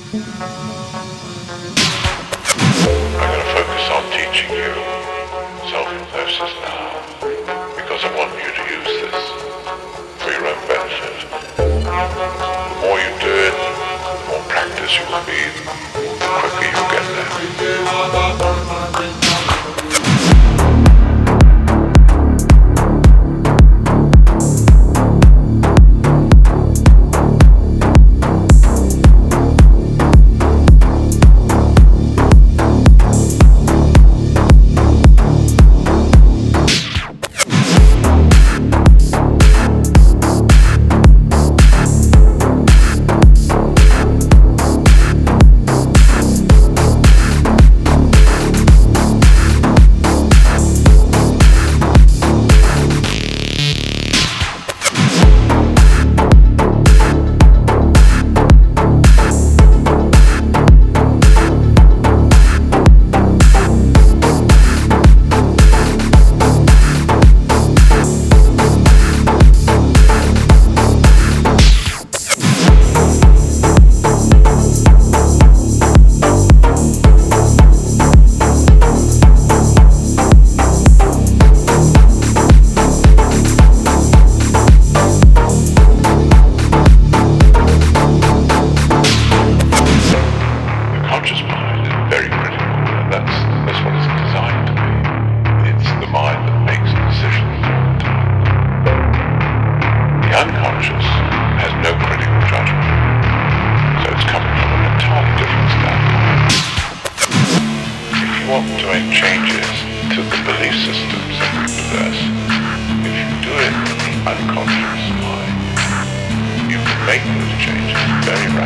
I'm going to focus on teaching you self-hypnosis now, because I want you to use this for your own benefit. The more you do it, the more practice you will be, the quicker you'll get there. Unconscious has no critical judgment, so it's coming from an entirely different standpoint. If you want to make changes to the belief systems that we possess, if you do it in the unconscious mind, you can make those changes very rapidly.